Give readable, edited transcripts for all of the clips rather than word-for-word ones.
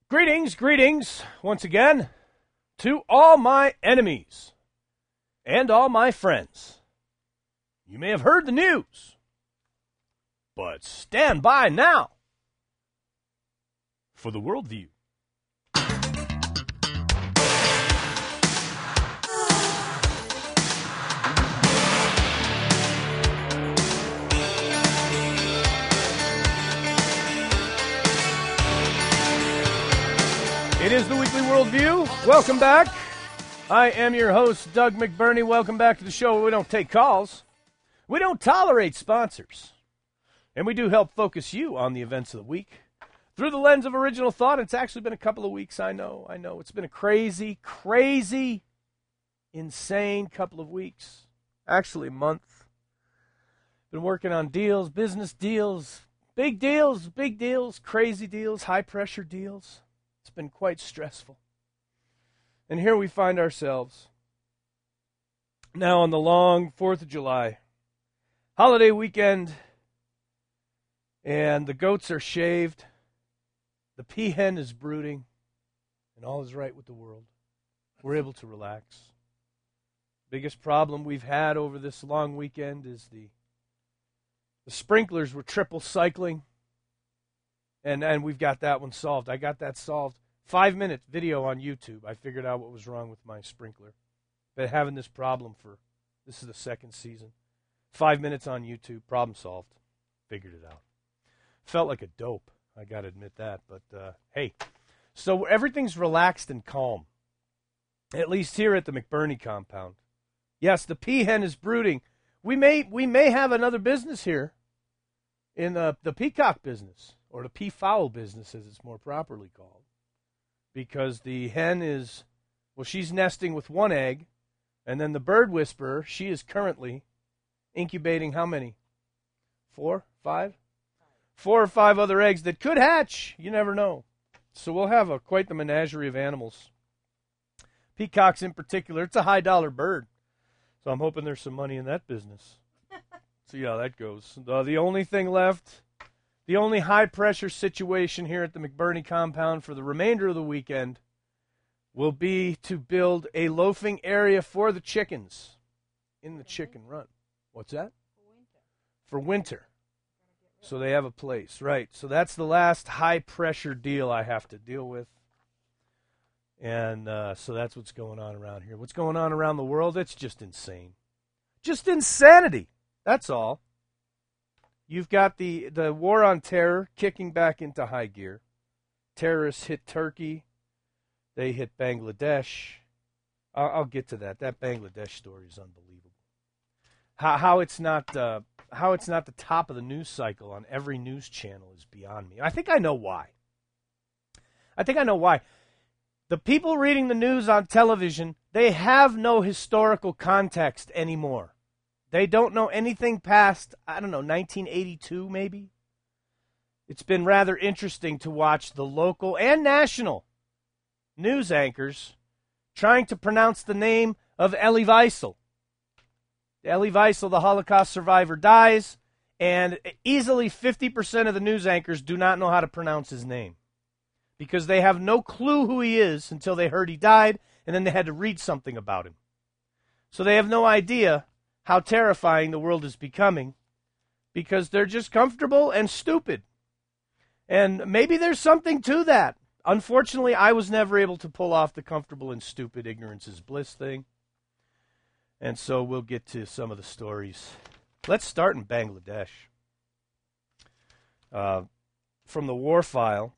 Greetings, once again, to all my enemies and all my friends. You may have heard the news, but stand by now for the worldview. It is the Weekly Worldview. Welcome back. I am your host, Doug McBurney. Welcome back to the show where we don't take calls. We don't tolerate sponsors. And we do help focus you on the events of the week through the lens of original thought. It's actually been a couple of weeks, I know. It's been a crazy, insane couple of weeks. Actually, a month. Been working on deals, business deals, big deals, crazy deals, high-pressure deals. It's been quite stressful. And here we find ourselves now on the long 4th of July holiday weekend, and the goats are shaved, the peahen is brooding, and all is right with the world. We're able to relax. Biggest problem we've had over this long weekend is the sprinklers were triple cycling. And we've got that one solved. I got that solved. 5-minute video on YouTube. I figured out what was wrong with my sprinkler. Been having this problem this is the second season. 5 minutes on YouTube. Problem solved. Figured it out. Felt like a dope. I got to admit that. But, hey. So everything's relaxed and calm. At least here at the McBurney compound. Yes, the peahen is brooding. We may have another business here in the peacock business. Or the peafowl business, as it's more properly called. Because the hen she's nesting with one egg, and then the bird whisperer, she is currently incubating how many? 4, 5? 4 or 5 other eggs that could hatch. You never know. So we'll have quite the menagerie of animals. Peacocks in particular, it's a high-dollar bird. So I'm hoping there's some money in that business. See how that goes. The only thing left... The only high-pressure situation here at the McBurney compound for the remainder of the weekend will be to build a loafing area for the chickens in the chicken run. What's that? For winter. So they have a place, right. So that's the last high-pressure deal I have to deal with. And so that's what's going on around here. What's going on around the world? It's just insane. Just insanity. That's all. You've got the war on terror kicking back into high gear. Terrorists hit Turkey. They hit Bangladesh. I'll get to that. That Bangladesh story is unbelievable. How it's not the top of the news cycle on every news channel is beyond me. I think I know why. The people reading the news on television, they have no historical context anymore. They don't know anything past, 1982 maybe. It's been rather interesting to watch the local and national news anchors trying to pronounce the name of Elie Wiesel. Elie Wiesel, the Holocaust survivor, dies, and easily 50% of the news anchors do not know how to pronounce his name because they have no clue who he is until they heard he died, and then they had to read something about him. So they have no idea how terrifying the world is becoming because they're just comfortable and stupid. And maybe there's something to that. Unfortunately, I was never able to pull off the comfortable and stupid ignorance is bliss thing. And so we'll get to some of the stories. Let's start in Bangladesh. From the war file,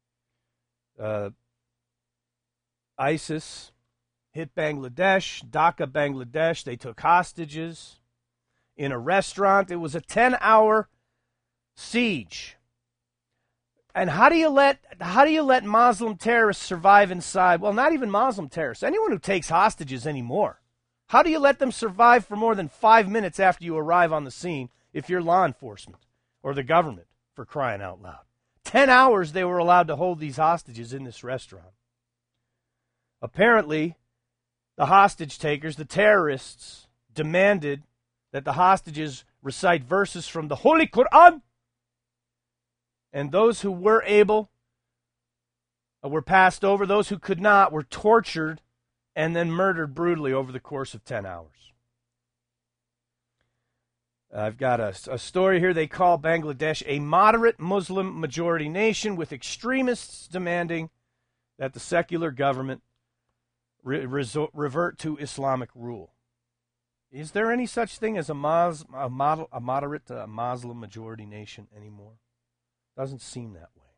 ISIS hit Bangladesh, Dhaka, Bangladesh. They took hostages in a restaurant. It was a 10-hour siege. And how do you let Muslim terrorists survive inside? Well, not even Muslim terrorists. Anyone who takes hostages anymore. How do you let them survive for more than 5 minutes after you arrive on the scene if you're law enforcement or the government, for crying out loud? 10 hours they were allowed to hold these hostages in this restaurant. Apparently, the hostage takers, the terrorists, demanded that the hostages recite verses from the Holy Quran. And those who were able were passed over. Those who could not were tortured and then murdered brutally over the course of 10 hours. I've got a story here. They call Bangladesh a moderate Muslim majority nation with extremists demanding that the secular government revert to Islamic rule. Is there any such thing as a moderate Muslim majority nation anymore? Doesn't seem that way.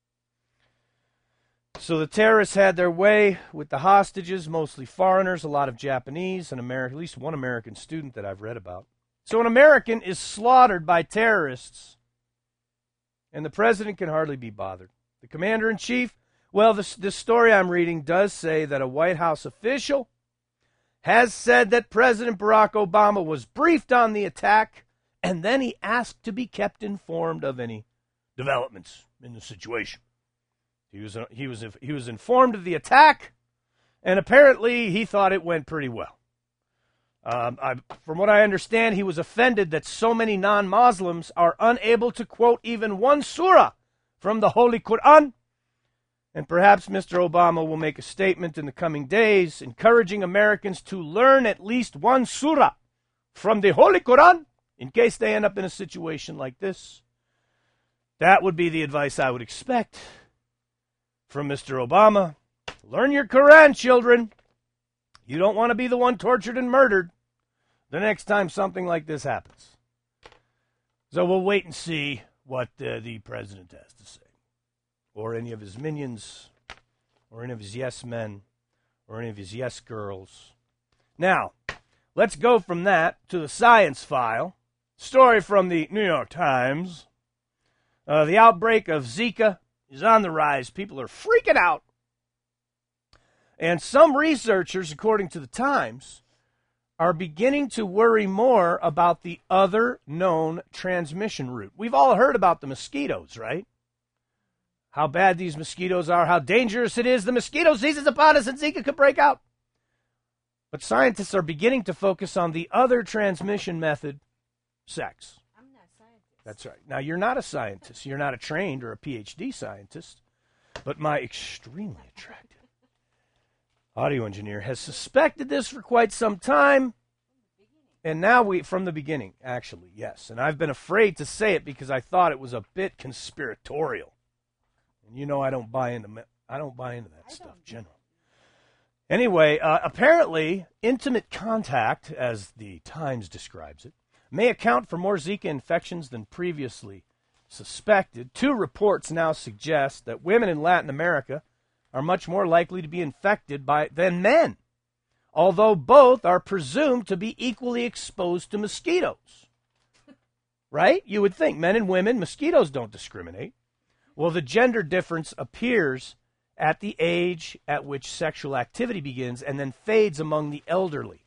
So the terrorists had their way with the hostages, mostly foreigners, a lot of Japanese, and at least one American student that I've read about. So an American is slaughtered by terrorists, and the president can hardly be bothered. The commander-in-chief, well, this story I'm reading does say that a White House official has said that President Barack Obama was briefed on the attack, and then he asked to be kept informed of any developments in the situation. He was informed of the attack, and apparently he thought it went pretty well. From what I understand, he was offended that so many non-Muslims are unable to quote even one surah from the Holy Quran. And perhaps Mr. Obama will make a statement in the coming days encouraging Americans to learn at least one surah from the Holy Quran in case they end up in a situation like this. That would be the advice I would expect from Mr. Obama. Learn your Quran, children. You don't want to be the one tortured and murdered the next time something like this happens. So we'll wait and see what the president has to say, or any of his minions, or any of his yes men, or any of his yes girls. Now, let's go from that to the science file. Story from the New York Times. The outbreak of Zika is on the rise. People are freaking out. And some researchers, according to the Times, are beginning to worry more about the other known transmission route. We've all heard about the mosquitoes, right? How bad these mosquitoes are, how dangerous it is. The mosquito season's upon us and Zika could break out. But scientists are beginning to focus on the other transmission method, sex. I'm not a scientist. That's right. Now, you're not a scientist. You're not a trained or a PhD scientist. But my extremely attractive audio engineer has suspected this for quite some time. And now from the beginning, actually, yes. And I've been afraid to say it because I thought it was a bit conspiratorial. And you know I don't buy into that stuff generally. Anyway, apparently, intimate contact, as the Times describes it, may account for more Zika infections than previously suspected. 2 reports now suggest that women in Latin America are much more likely to be infected than men, although both are presumed to be equally exposed to mosquitoes. Right? You would think men and women, mosquitoes don't discriminate. Well, the gender difference appears at the age at which sexual activity begins and then fades among the elderly.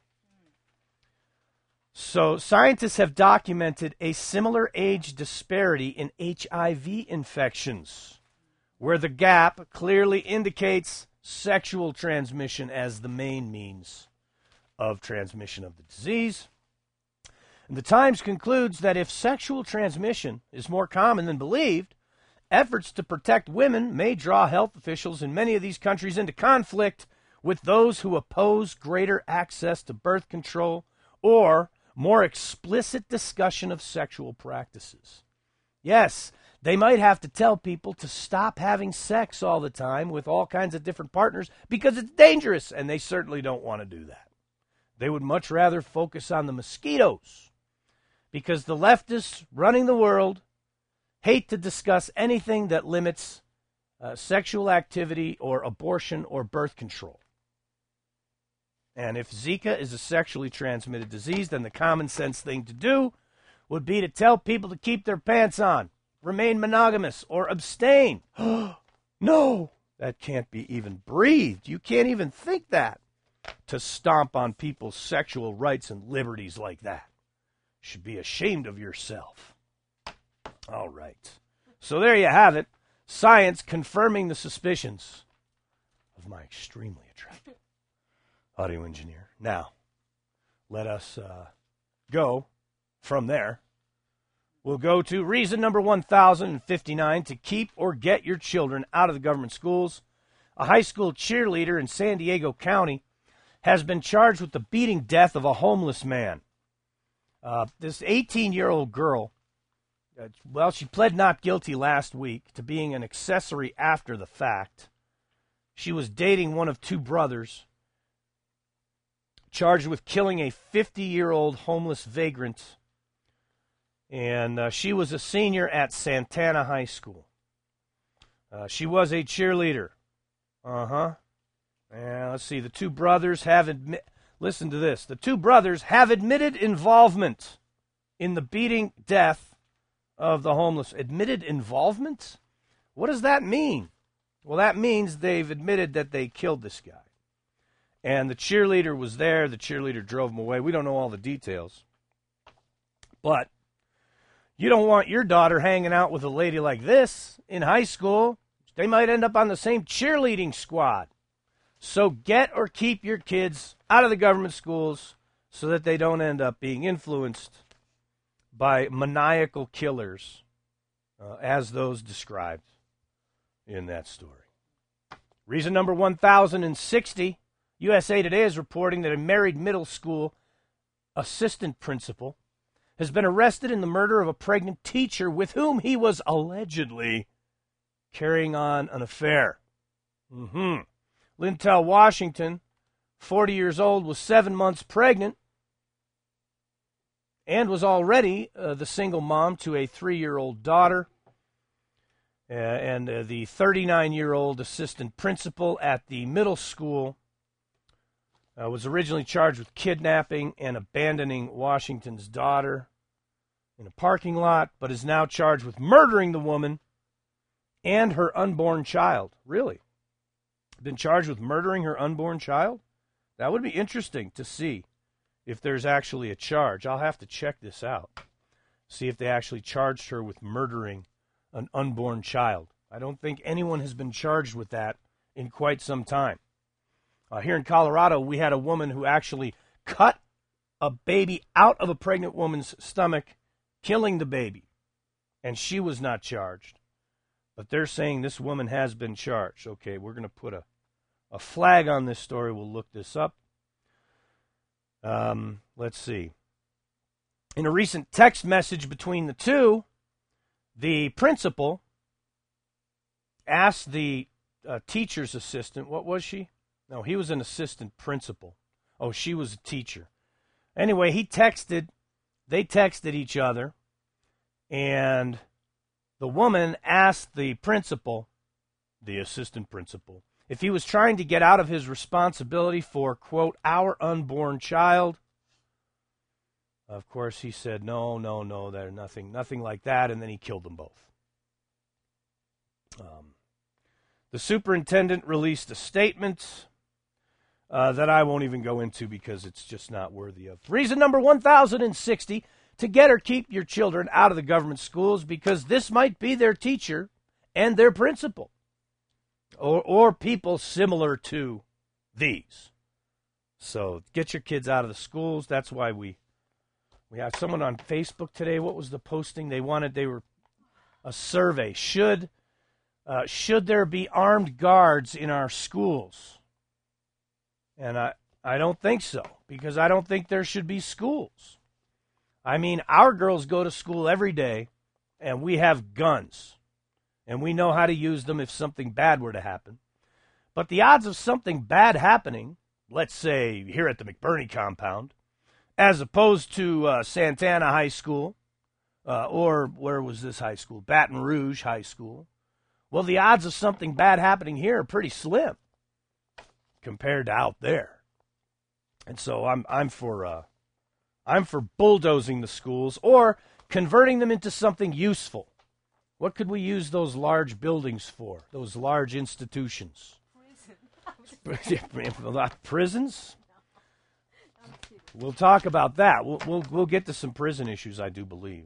So scientists have documented a similar age disparity in HIV infections, where the gap clearly indicates sexual transmission as the main means of transmission of the disease. And the Times concludes that if sexual transmission is more common than believed, efforts to protect women may draw health officials in many of these countries into conflict with those who oppose greater access to birth control or more explicit discussion of sexual practices. Yes, they might have to tell people to stop having sex all the time with all kinds of different partners because it's dangerous, and they certainly don't want to do that. They would much rather focus on the mosquitoes because the leftists running the world hate to discuss anything that limits sexual activity or abortion or birth control. And if Zika is a sexually transmitted disease, then the common sense thing to do would be to tell people to keep their pants on, remain monogamous, or abstain. No, that can't be even breathed. You can't even think that. To stomp on people's sexual rights and liberties like that. You should be ashamed of yourself. All right. So there you have it. Science confirming the suspicions of my extremely attractive audio engineer. Now, let us go from there. We'll go to reason number 1059 to keep or get your children out of the government schools. a high school cheerleader in San Diego County, has been charged with the beating death of a homeless man. This 18-year-old girl, she pled not guilty last week to being an accessory after the fact. She was dating one of two brothers, charged with killing a 50-year-old homeless vagrant, and she was a senior at Santana High School. She was a cheerleader. Let's see. The two brothers have listen to this. The two brothers have admitted involvement in the beating death of the homeless. Admitted involvement? What does that mean? Well, that means they've admitted that they killed this guy. And the cheerleader was there. The cheerleader drove him away. We don't know all the details. But you don't want your daughter hanging out with a lady like this in high school. They might end up on the same cheerleading squad. So get or keep your kids out of the government schools so that they don't end up being influenced by maniacal killers as those described in that story. Reason number 1060, USA Today is reporting that a married middle school assistant principal has been arrested in the murder of a pregnant teacher with whom he was allegedly carrying on an affair. Lintel Washington, 40 years old, was 7 months pregnant and was already the single mom to a 3-year-old daughter. And the 39-year-old assistant principal at the middle school was originally charged with kidnapping and abandoning Washington's daughter in a parking lot, but is now charged with murdering the woman and her unborn child. Really? Been charged with murdering her unborn child? That would be interesting to see if there's actually a charge. I'll have to check this out. See if they actually charged her with murdering an unborn child. I don't think anyone has been charged with that in quite some time. Here in Colorado, we had a woman who actually cut a baby out of a pregnant woman's stomach, killing the baby. And she was not charged. But they're saying this woman has been charged. Okay, we're going to put a flag on this story. We'll look this up. Let's see. In a recent text message between the two, the principal asked the teacher's assistant, what was she? No, he was an assistant principal. Oh, she was a teacher. Anyway, they texted each other, and the woman asked the principal, the assistant principal, if he was trying to get out of his responsibility for, quote, our unborn child. Of course, he said, no, there's nothing like that, and then he killed them both. The superintendent released a statement that I won't even go into because it's just not worthy of. Reason number 1060, to get or keep your children out of the government schools, because this might be their teacher and their principal, or people similar to these. So get your kids out of the schools. That's why we have someone on Facebook today. What was the posting? They were a survey. Should there be armed guards in our schools? And I don't think so, because I don't think there should be schools. I mean, our girls go to school every day, and we have guns, and we know how to use them if something bad were to happen. But the odds of something bad happening, let's say here at the McBurney compound, as opposed to Santana High School, or where was this high school? Baton Rouge High School. Well, the odds of something bad happening here are pretty slim compared to out there. And so I'm for bulldozing the schools or converting them into something useful. What could we use those large buildings for? Those large institutions? Prisons? We'll talk about that. We'll get to some prison issues, I do believe.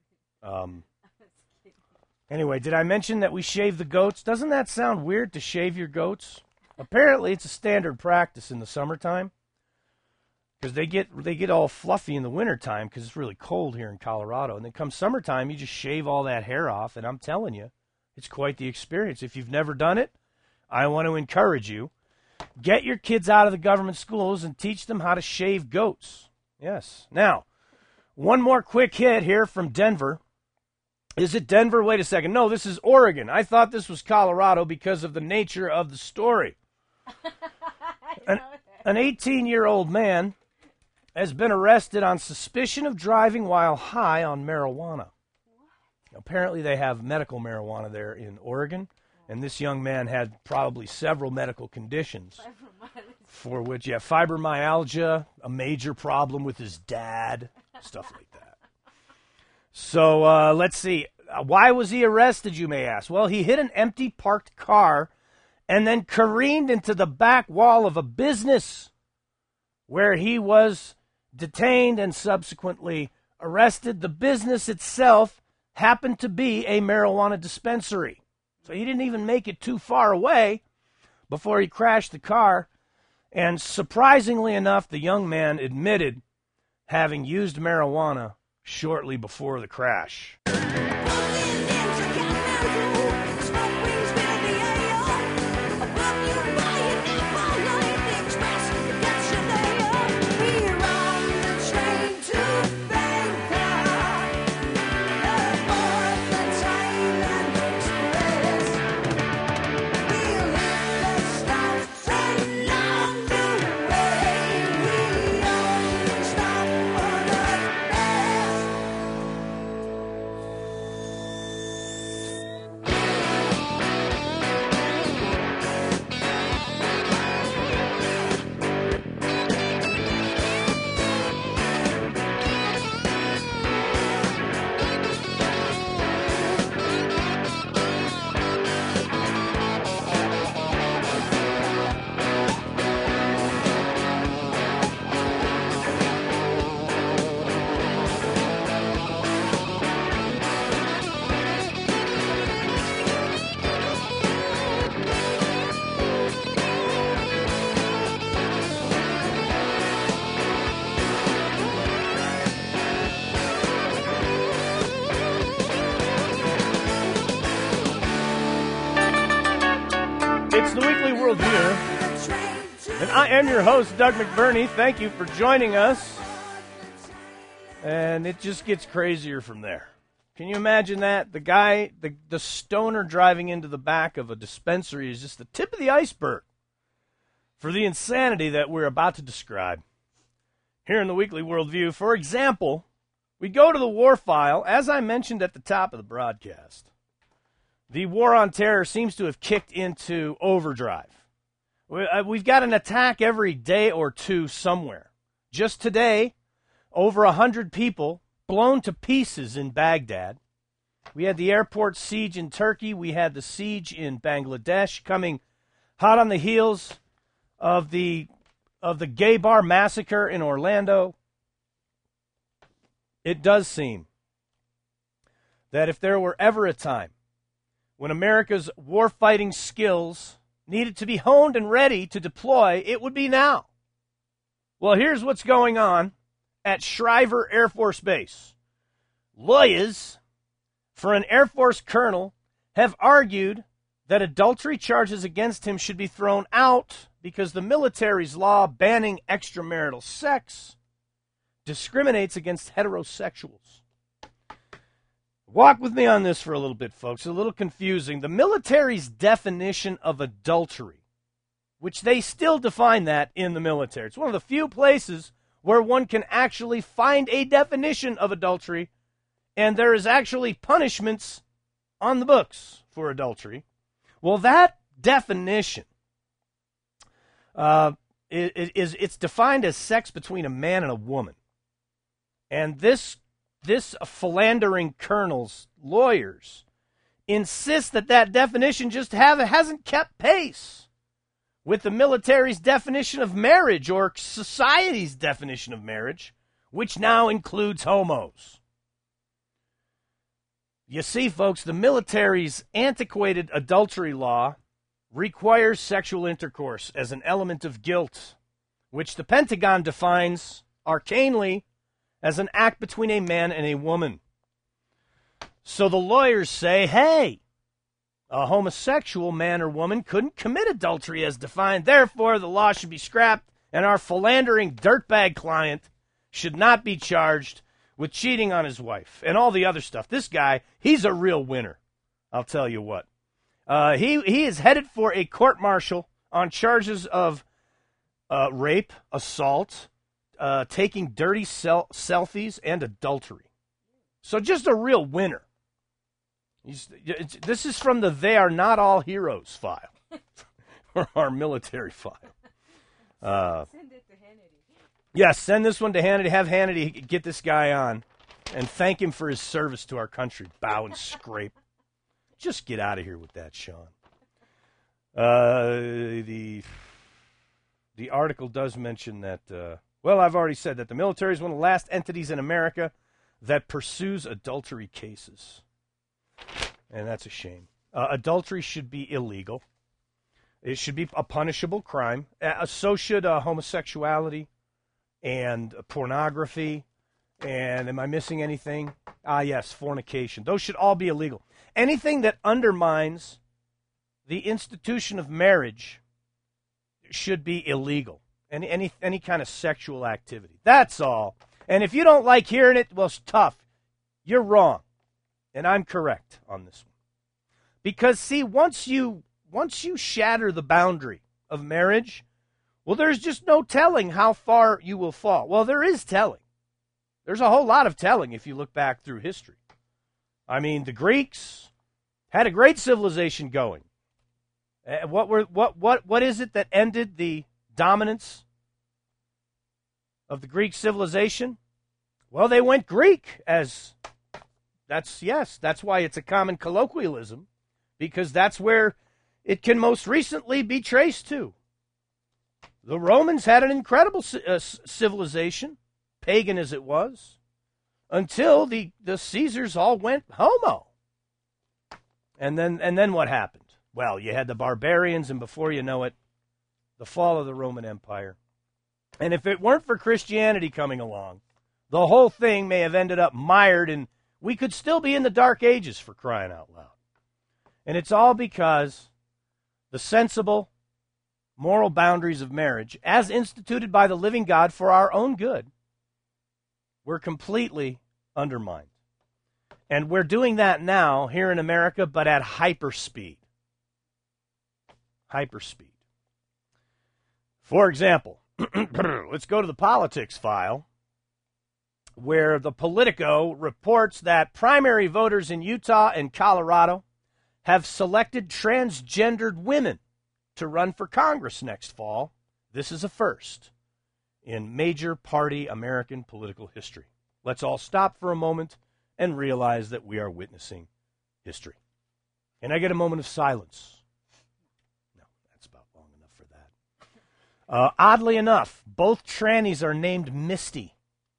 Anyway, did I mention that we shave the goats? Doesn't that sound weird to shave your goats? Apparently, it's a standard practice in the summertime because they get all fluffy in the wintertime because it's really cold here in Colorado. And then come summertime, you just shave all that hair off, and I'm telling you, it's quite the experience. If you've never done it, I want to encourage you. Get your kids out of the government schools and teach them how to shave goats. Yes. Now, one more quick hit here from Denver. Is it Denver? Wait a second. No, this is Oregon. I thought this was Colorado because of the nature of the story. An 18-year-old man has been arrested on suspicion of driving while high on marijuana. Apparently they have medical marijuana there in Oregon, and this young man had probably several medical conditions for which, fibromyalgia, a major problem with his dad, stuff like that. So let's see. Why was he arrested, you may ask? Well, he hit an empty parked car and then careened into the back wall of a business where he was detained and subsequently arrested. The business itself happened to be a marijuana dispensary. So he didn't even make it too far away before he crashed the car. And surprisingly enough, the young man admitted having used marijuana shortly before the crash. It's the Weekly Worldview, and I am your host, Doug McBurney. Thank you for joining us. And it just gets crazier from there. Can you imagine that? The guy, the stoner driving into the back of a dispensary is just the tip of the iceberg for the insanity that we're about to describe here in the Weekly Worldview. For example, we go to the war file, as I mentioned at the top of the broadcast. The war on terror seems to have kicked into overdrive. We've got an attack every day or two somewhere. Just today, over 100 people blown to pieces in Baghdad. We had the airport siege in Turkey. We had the siege in Bangladesh coming hot on the heels of the gay bar massacre in Orlando. It does seem that if there were ever a time when America's war-fighting skills needed to be honed and ready to deploy, it would be now. Well, here's what's going on at Schriever Air Force Base. Lawyers for an Air Force colonel have argued that adultery charges against him should be thrown out because the military's law banning extramarital sex discriminates against heterosexuals. Walk with me on this for a little bit, folks. It's a little confusing. The military's definition of adultery, which they still define that in the military. It's one of the few places where one can actually find a definition of adultery, and there is actually punishments on the books for adultery. Well, that definition it's defined as sex between a man and a woman. And this philandering colonel's lawyers insist that definition just hasn't kept pace with the military's definition of marriage or society's definition of marriage, which now includes homos. You see, folks, the military's antiquated adultery law requires sexual intercourse as an element of guilt, which the Pentagon defines arcanely as an act between a man and a woman. So the lawyers say, hey, a homosexual man or woman couldn't commit adultery as defined. Therefore, the law should be scrapped, and our philandering dirtbag client should not be charged with cheating on his wife and all the other stuff. This guy, he's a real winner. I'll tell you what. He is headed for a court-martial on charges of rape, assault, taking dirty selfies, and adultery. So just a real winner. This is from the They Are Not All Heroes file, or our military file. Send it to Hannity. Yes, send this one to Hannity. Have Hannity get this guy on and thank him for his service to our country. Bow and scrape. Just get out of here with that, Sean. The article does mention that, I've already said that the military is one of the last entities in America that pursues adultery cases. And that's a shame. Adultery should be illegal. It should be a punishable crime. So should homosexuality and pornography. And am I missing anything? Yes, fornication. Those should all be illegal. Anything that undermines the institution of marriage should be illegal. Any kind of sexual activity. That's all. And if you don't like hearing it, well, it's tough. You're wrong. And I'm correct on this one. Because, see, once you shatter the boundary of marriage, well, there's just no telling how far you will fall. Well, there is telling. There's a whole lot of telling if you look back through history. I mean, the Greeks had a great civilization going. What is it that ended the dominance of the Greek civilization? Well, they went Greek that's why it's a common colloquialism, because that's where it can most recently be traced to. The Romans had an incredible civilization, pagan as it was, until the Caesars all went homo. And then what happened? Well, you had the barbarians, and before you know it, the fall of the Roman Empire. And if it weren't for Christianity coming along, the whole thing may have ended up mired in, we could still be in the Dark Ages, for crying out loud. And it's all because the sensible, moral boundaries of marriage, as instituted by the living God for our own good, were completely undermined. And we're doing that now here in America, but at hyperspeed. Hyperspeed. For example, let's go to the politics file, where the Politico reports that primary voters in Utah and Colorado have selected transgendered women to run for Congress next fall. This is a first in major party American political history. Let's all stop for a moment and realize that we are witnessing history. Can I get a moment of silence? No, that's about long enough for that. Oddly enough, both trannies are named Misty,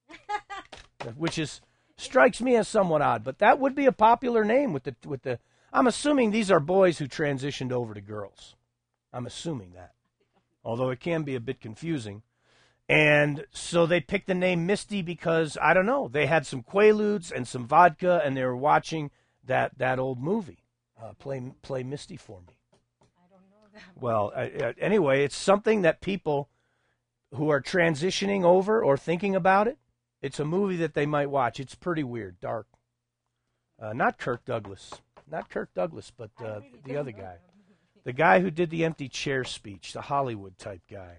which strikes me as somewhat odd, but that would be a popular name with the. I'm assuming these are boys who transitioned over to girls. I'm assuming that, although it can be a bit confusing. And so they picked the name Misty because, I don't know, they had some Quaaludes and some vodka, and they were watching that old movie, Play Misty for Me. I don't know that. Well, anyway, it's something that people who are transitioning over or thinking about it, it's a movie that they might watch. It's pretty weird, dark. Not Kirk Douglas, but the other guy. The guy who did the empty chair speech, the Hollywood type guy.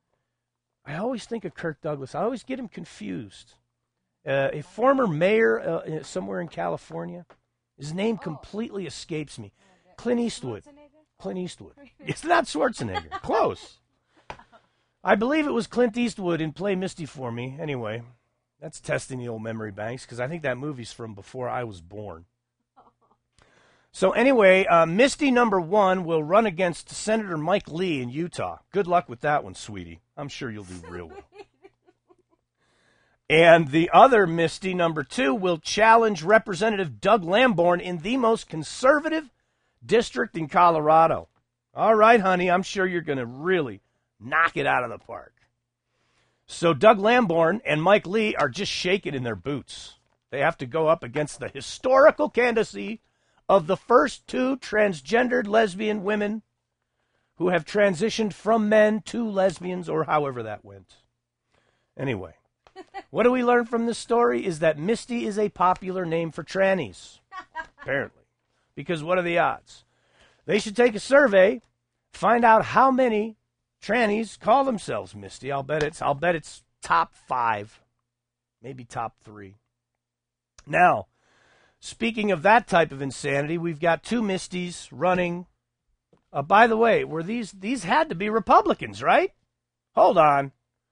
I always think of Kirk Douglas. I always get him confused. A former mayor somewhere in California. His name completely escapes me. Clint Eastwood. Clint Eastwood. It's not Schwarzenegger. Close. I believe it was Clint Eastwood in Play Misty for Me. Anyway, that's testing the old memory banks because I think that movie's from before I was born. So anyway, Misty number 1 will run against Senator Mike Lee in Utah. Good luck with that one, sweetie. I'm sure you'll do real well. And the other Misty number 2 will challenge Representative Doug Lamborn in the most conservative district in Colorado. All right, honey, I'm sure you're going to really knock it out of the park. So Doug Lamborn and Mike Lee are just shaking in their boots. They have to go up against the historical candidacy of the first 2 transgendered lesbian women who have transitioned from men to lesbians, or however that went. Anyway, what do we learn from this story is that Misty is a popular name for trannies, apparently. Because what are the odds? They should take a survey, find out how many trannies call themselves Misty. I'll bet it's top 5, maybe top 3. Now, speaking of that type of insanity, we've got 2 Misties running. By the way, were these had to be Republicans, right? Hold on.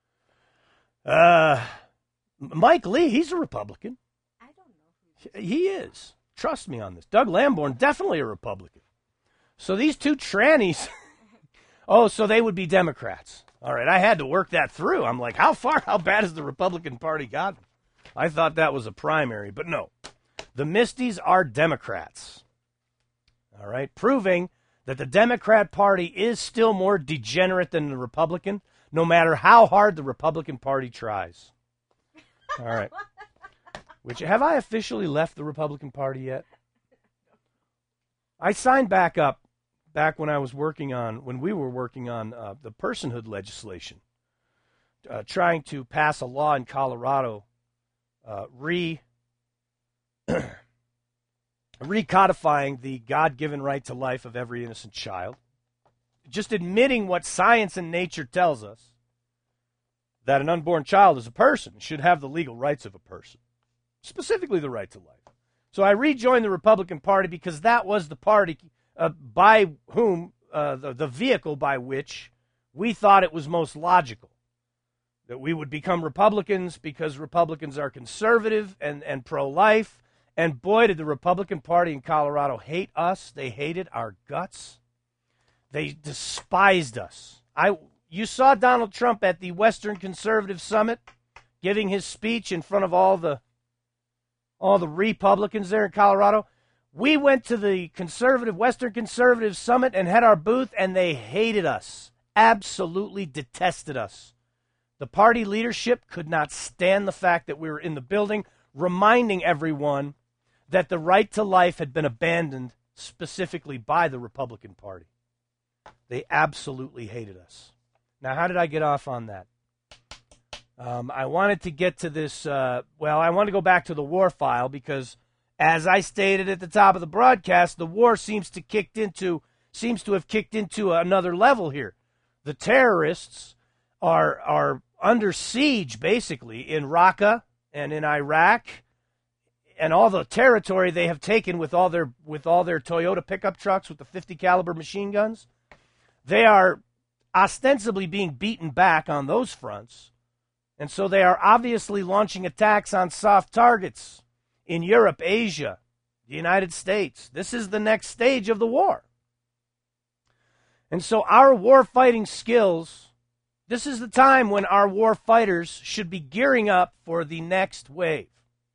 Mike Lee, he's a Republican. I don't know. He is. Trust me on this. Doug Lamborn, definitely a Republican. So these 2 trannies, oh, so they would be Democrats. All right, I had to work that through. I'm like, how bad has the Republican Party gotten? I thought that was a primary, but no. The Misties are Democrats. All right, proving that the Democrat Party is still more degenerate than the Republican, no matter how hard the Republican Party tries. All right. Have I officially left the Republican Party yet? I signed back up when we were working on the personhood legislation, trying to pass a law in Colorado, recodifying the God-given right to life of every innocent child, just admitting what science and nature tells us, that an unborn child is a person, should have the legal rights of a person, specifically the right to life. So I rejoined the Republican Party because that was the party by whom, the vehicle by which we thought it was most logical that we would become Republicans, because Republicans are conservative and pro-life. And boy, did the Republican Party in Colorado hate us. They hated our guts. They despised us. You saw Donald Trump at the Western Conservative Summit giving his speech in front of all the Republicans there in Colorado. We went to the Western Conservative Summit and had our booth, and they hated us, absolutely detested us. The party leadership could not stand the fact that we were in the building, reminding everyone that the right to life had been abandoned specifically by the Republican Party. They absolutely hated us. Now, how did I get off on that? I wanted to get to this, I want to go back to the war file because, as I stated at the top of the broadcast, the war seems to have kicked into another level here. The terrorists are under siege, basically, in Raqqa and in Iraq, and all the territory they have taken with all their Toyota pickup trucks with the 50 caliber machine guns. They are ostensibly being beaten back on those fronts, and so they are obviously launching attacks on soft targets in Europe, Asia, the United States. This is the next stage of the war. And so our war fighting skills, this is the time when our war fighters should be gearing up for the next wave.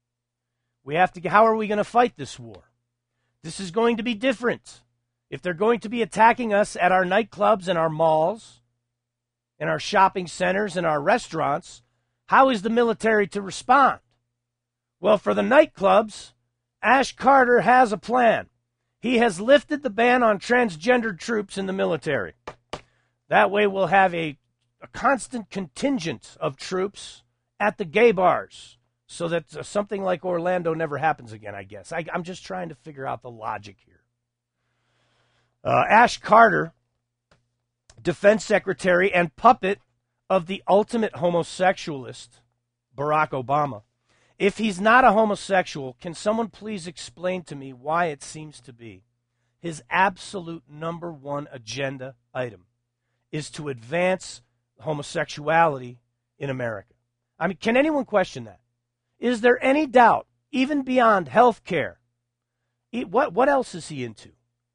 How are we going to fight this war? This is going to be different. If they're going to be attacking us at our nightclubs and our malls, and our shopping centers and our restaurants, how is the military to respond? Well, for the nightclubs, Ash Carter has a plan. He has lifted the ban on transgendered troops in the military. That way we'll have a constant contingent of troops at the gay bars, so that something like Orlando never happens again, I guess. I'm just trying to figure out the logic here. Ash Carter, Defense Secretary and puppet of the ultimate homosexualist, Barack Obama. If he's not a homosexual, can someone please explain to me why it seems to be his absolute number one agenda item is to advance homosexuality in America? I mean, can anyone question that? Is there any doubt, even beyond health care? What else is he into?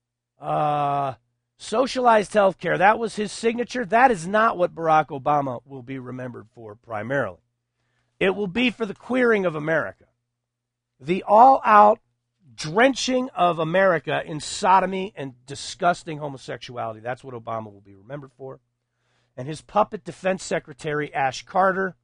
Socialized health care. That was his signature. That is not what Barack Obama will be remembered for primarily. It will be for the queering of America. The all-out drenching of America in sodomy and disgusting homosexuality. That's what Obama will be remembered for. And his puppet Defense Secretary, Ash Carter,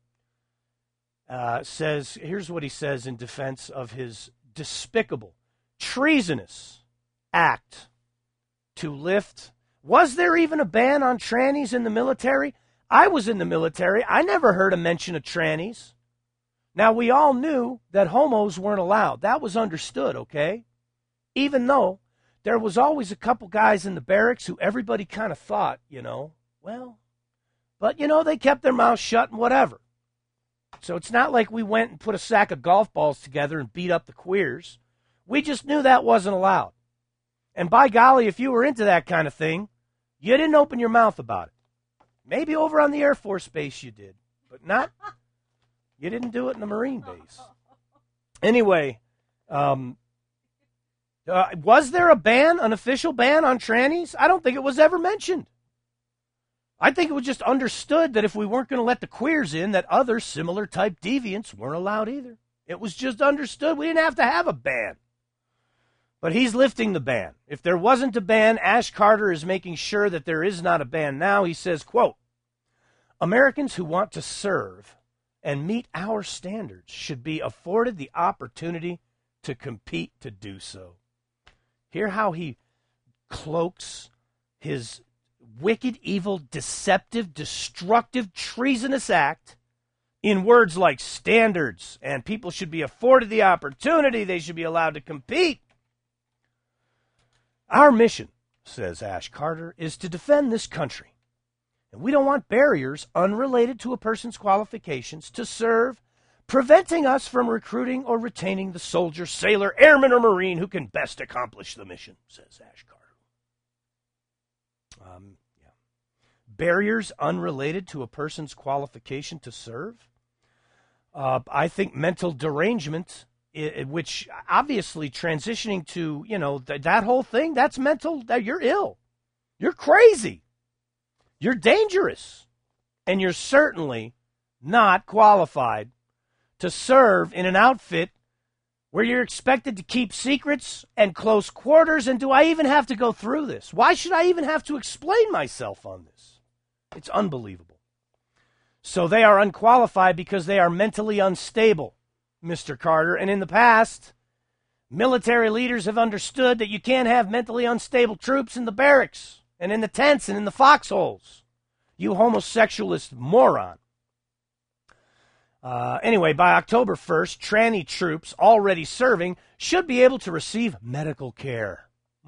here's what he says in defense of his despicable, treasonous act to lift. Was there even a ban on trannies in the military? I was in the military. I never heard a mention of trannies. Now, we all knew that homos weren't allowed. That was understood, okay? Even though there was always a couple guys in the barracks who everybody kind of thought, well, but, they kept their mouths shut and whatever. So it's not like we went and put a sack of golf balls together and beat up the queers. We just knew that wasn't allowed. And by golly, if you were into that kind of thing, you didn't open your mouth about it. Maybe over on the Air Force Base you did, but you didn't do it in the Marine base. Anyway, was there a ban, an official ban on trannies? I don't think it was ever mentioned. I think it was just understood that if we weren't going to let the queers in, that other similar type deviants weren't allowed either. It was just understood. We didn't have to have a ban. But he's lifting the ban. If there wasn't a ban, Ash Carter is making sure that there is not a ban now. He says, quote, Americans who want to serve and meet our standards should be afforded the opportunity to compete to do so. Hear how he cloaks his wicked, evil, deceptive, destructive, treasonous act in words like standards, and people should be afforded the opportunity, they should be allowed to compete. Our mission, says Ash Carter, is to defend this country. And we don't want barriers unrelated to a person's qualifications to serve, preventing us from recruiting or retaining the soldier, sailor, airman, or Marine who can best accomplish the mission, says Ash Carter. Barriers unrelated to a person's qualification to serve? I think mental derangement, which obviously transitioning to, that whole thing, that's mental, that you're ill. You're crazy. You're dangerous. And you're certainly not qualified to serve in an outfit where you're expected to keep secrets and close quarters. And do I even have to go through this? Why should I even have to explain myself on this? It's unbelievable. So they are unqualified because they are mentally unstable, Mr. Carter. And in the past, military leaders have understood that you can't have mentally unstable troops in the barracks and in the tents and in the foxholes. You homosexualist moron. Anyway, by October 1st, tranny troops already serving should be able to receive medical care.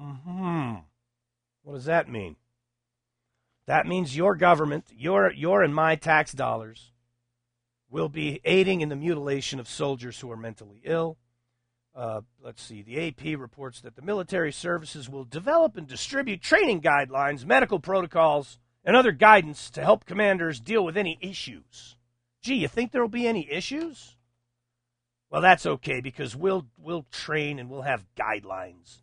What does that mean? That means your government, your and my tax dollars, will be aiding in the mutilation of soldiers who are mentally ill. Let's see. The AP reports that the military services will develop and distribute training guidelines, medical protocols, and other guidance to help commanders deal with any issues. Gee, you think there will be any issues? Well, that's okay because we'll train and we'll have guidelines.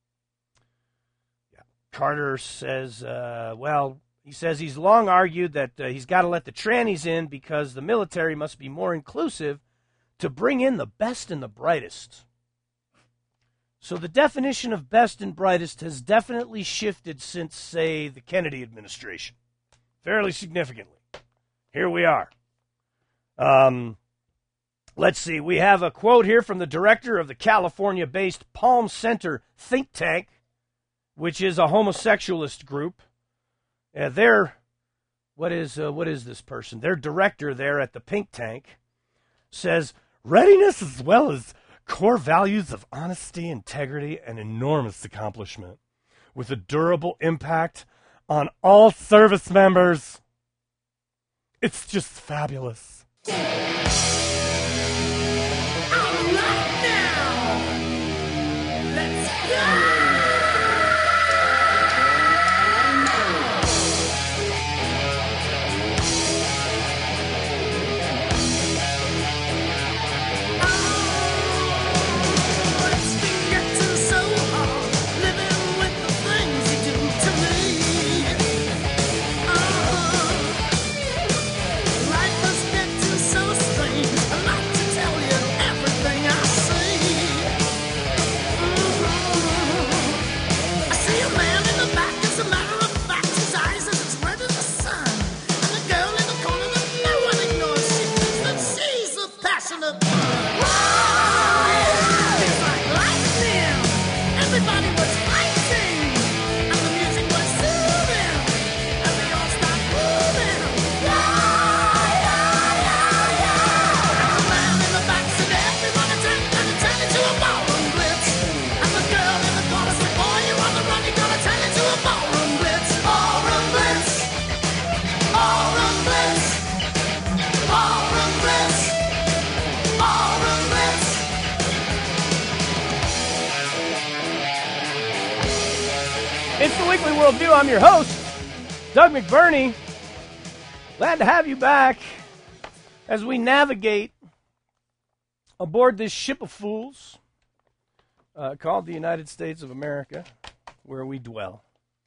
Yeah. Carter says, he says he's long argued that he's got to let the trannies in because the military must be more inclusive to bring in the best and the brightest. So the definition of best and brightest has definitely shifted since, say, the Kennedy administration. Fairly significantly. Here we are. Let's see. We have a quote here from the director of the California-based Palm Center think tank, which is a homosexualist group. What is this person? Their director there at the Pink Tank says, readiness as well as core values of honesty, integrity, and enormous accomplishment with a durable impact on all service members. It's just fabulous. All right now, let's go! Life was getting so strange. Weekly Worldview. I'm your host, Doug McBurney. Glad to have you back as we navigate aboard this ship of fools called the United States of America, where we dwell,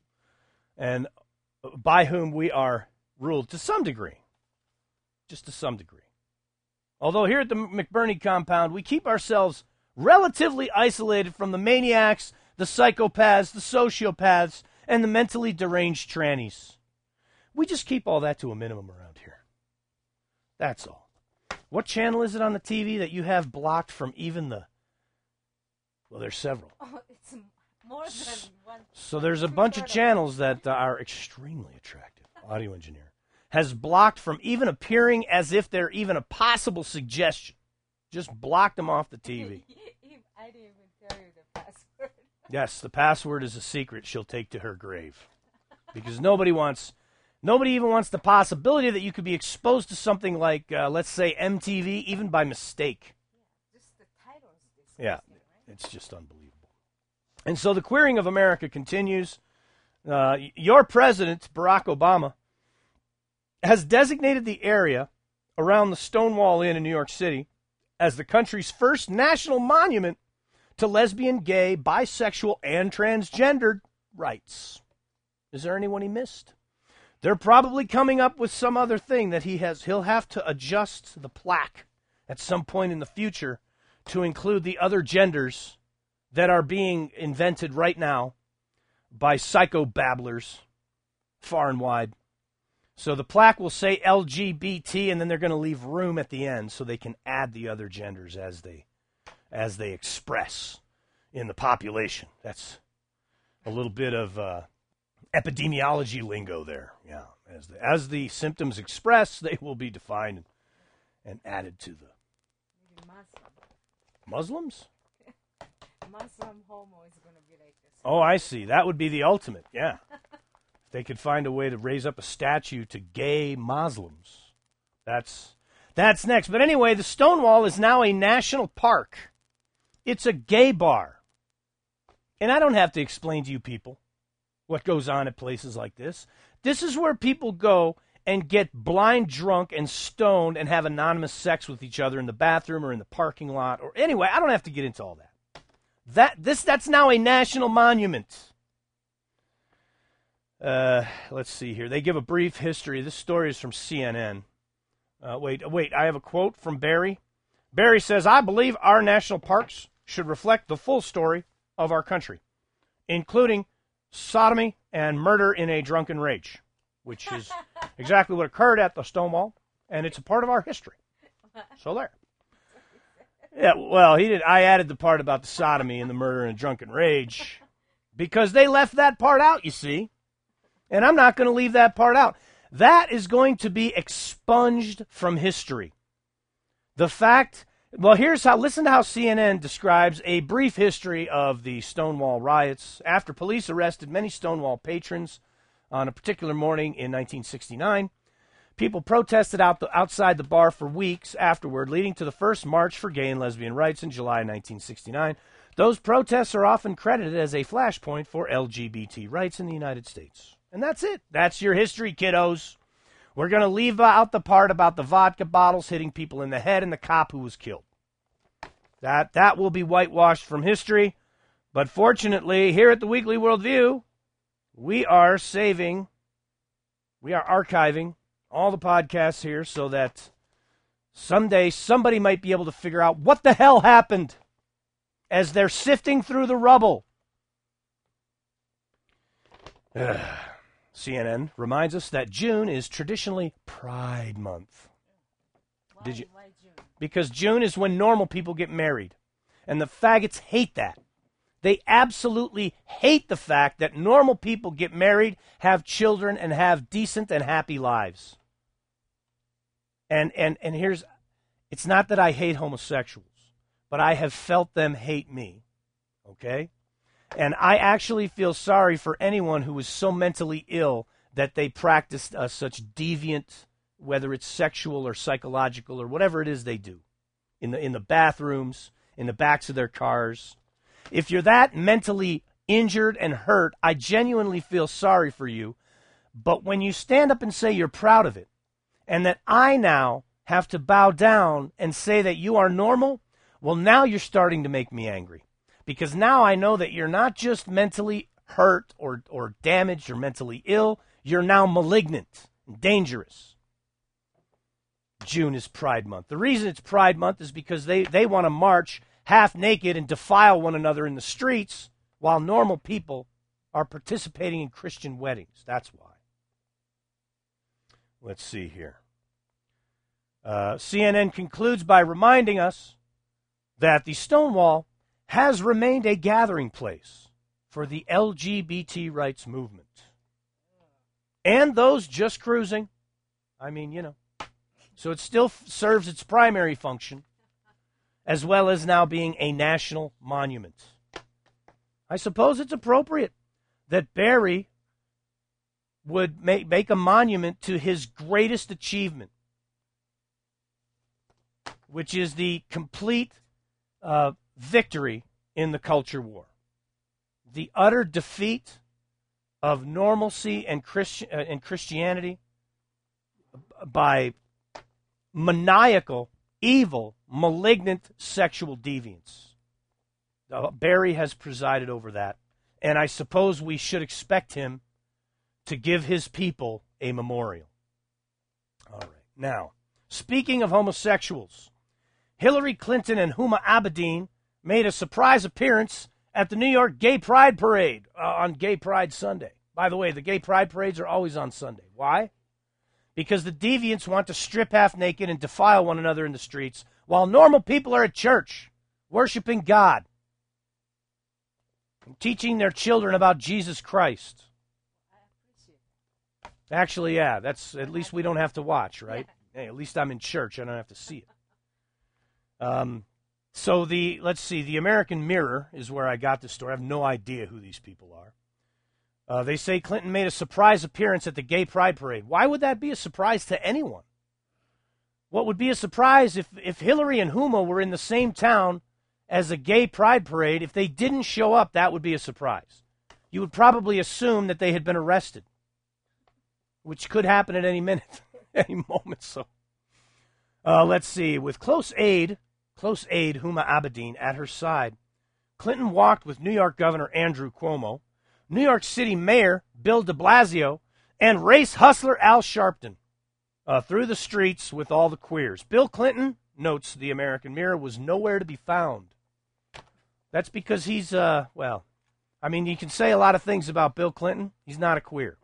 and by whom we are ruled to some degree, just to some degree. Although here at the McBurney compound, we keep ourselves relatively isolated from the maniacs, the psychopaths, the sociopaths, and the mentally deranged trannies. We just keep all that to a minimum around here. That's all. What channel is it on the TV that you have blocked from even the... Well, there's several. Oh, it's more than one. So there's a bunch of channels that are extremely attractive. Audio engineer has blocked from even appearing as if they're even a possible suggestion. Just blocked them off the TV. I didn't even tell you the password. Yes, the password is a secret she'll take to her grave. Because nobody even wants the possibility that you could be exposed to something like, let's say, MTV, even by mistake. Yeah, just the title is disgusting, Yeah, right? it's just unbelievable. And so the queering of America continues. Your president, Barack Obama, has designated the area around the Stonewall Inn in New York City as the country's first national monument to lesbian, gay, bisexual, and transgendered rights. Is there anyone he missed? They're probably coming up with some other thing that he'll have to adjust the plaque at some point in the future to include the other genders that are being invented right now by psychobabblers far and wide. So the plaque will say LGBT, and then they're going to leave room at the end so they can add the other genders as they express in the population. That's a little bit of epidemiology lingo there. Yeah, as the symptoms express, they will be defined and added to the Maybe Muslims. Muslim homo is going to be like this. Oh, I see. That would be the ultimate. Yeah. They could find a way to raise up a statue to gay Muslims. That's next. But anyway, the Stonewall is now a national park. It's a gay bar. And I don't have to explain to you people what goes on at places like this. This is where people go and get blind drunk and stoned and have anonymous sex with each other in the bathroom or in the parking lot. Or anyway, I don't have to get into all that. That's now a national monument. Let's see here. They give a brief history. This story is from CNN. Wait, I have a quote from Barry. Barry says, I believe our national parks should reflect the full story of our country, including sodomy and murder in a drunken rage, which is exactly what occurred at the Stonewall, and it's a part of our history. So there. Yeah, well, I added the part about the sodomy and the murder in a drunken rage because they left that part out, you see. And I'm not going to leave that part out. That is going to be expunged from history. Listen to how CNN describes a brief history of the Stonewall riots. After police arrested many Stonewall patrons on a particular morning in 1969, people protested outside the bar for weeks afterward, leading to the first March for Gay and Lesbian Rights in July 1969. Those protests are often credited as a flashpoint for LGBT rights in the United States. And that's it. That's your history, kiddos. We're going to leave out the part about the vodka bottles hitting people in the head and the cop who was killed. That will be whitewashed from history. But fortunately, here at the Weekly Worldview, we are archiving all the podcasts here so that someday somebody might be able to figure out what the hell happened as they're sifting through the rubble. CNN reminds us that June is traditionally Pride Month. Why June? Because June is when normal people get married. And the faggots hate that. They absolutely hate the fact that normal people get married, have children, and have decent and happy lives. And here's, it's not that I hate homosexuals, but I have felt them hate me. Okay? And I actually feel sorry for anyone who is so mentally ill that they practiced such deviant, whether it's sexual or psychological or whatever it is they do, in the bathrooms, in the backs of their cars. If you're that mentally injured, and hurt, I genuinely feel sorry for you. But when you stand up and say you're proud of it, and that I now have to bow down and say that you are normal, well, now you're starting to make me angry. Because now I know that you're not just mentally hurt or damaged or mentally ill, you're now malignant and dangerous. June is Pride Month. The reason it's Pride Month is because they want to march half naked and defile one another in the streets while normal people are participating in Christian weddings. That's why. Let's see here. CNN concludes by reminding us that the Stonewall has remained a gathering place for the LGBT rights movement. And those just cruising. I mean, you know. So it still serves its primary function, as well as now being a national monument. I suppose it's appropriate that Barry would make a monument to his greatest achievement, which is the complete victory in the culture war. The utter defeat of normalcy and Christianity by maniacal, evil, malignant sexual deviance. Barry has presided over that, and I suppose we should expect him to give his people a memorial. All right. Now, speaking of homosexuals, Hillary Clinton and Huma Abedin made a surprise appearance at the New York Gay Pride Parade on Gay Pride Sunday. By the way, the Gay Pride Parades are always on Sunday. Why? Because the deviants want to strip half naked and defile one another in the streets, while normal people are at church, worshiping God, and teaching their children about Jesus Christ. Actually, yeah, that's at least we don't have to watch, right? Hey, at least I'm in church. I don't have to see it. So let's see, the American Mirror is where I got this story. I have no idea who these people are. They say Clinton made a surprise appearance at the Gay Pride Parade. Why would that be a surprise to anyone? What would be a surprise if Hillary and Huma were in the same town as a Gay Pride Parade? If they didn't show up, that would be a surprise. You would probably assume that they had been arrested, which could happen at any minute, any moment. So, let's see. With close aide Huma Abedin at her side, Clinton walked with New York Governor Andrew Cuomo, New York City Mayor Bill de Blasio, and race hustler Al Sharpton through the streets with all the queers. Bill Clinton, notes the American Mirror, was nowhere to be found. That's because he's, well, I mean, you can say a lot of things about Bill Clinton. He's not a queer.